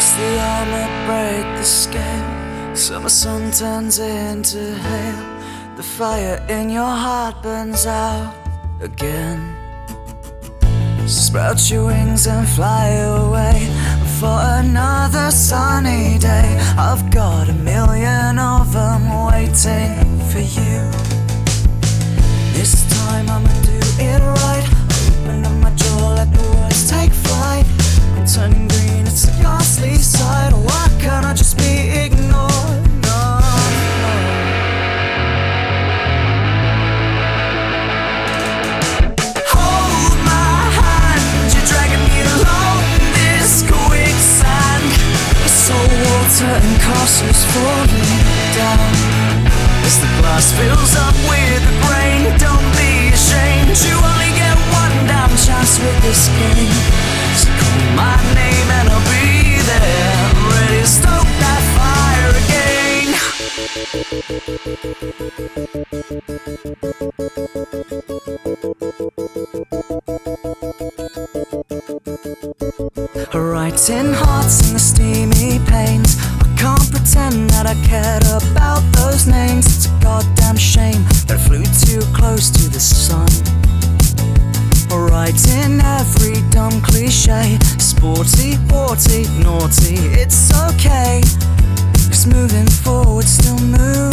Twist the armor, break the scale. Summer sun turns into hail. The fire in your heart burns out again. Sprout your wings and fly away for another sunny day. I've got a million of them waiting for you. This time I'ma do it right. Open up my jaw, let the words take flight. I'm turning green, it's a ghastly sight. Why can't I just be ignored? No, no. Hold my hand, you're dragging me along this quicksand. Salt water and castles falling down as the glass fills up with the grain. Don't be ashamed, you only get one damn chance with this game. So call my name and I'll be there, ready to stoke that fire again. Writing hearts in the steamy pains. I can't pretend that I cared about those names. It's a goddamn shame that I flew too close to the sun. Writing every dumb cliche. Sporty, naughty, it's okay. Just moving forward, still moving.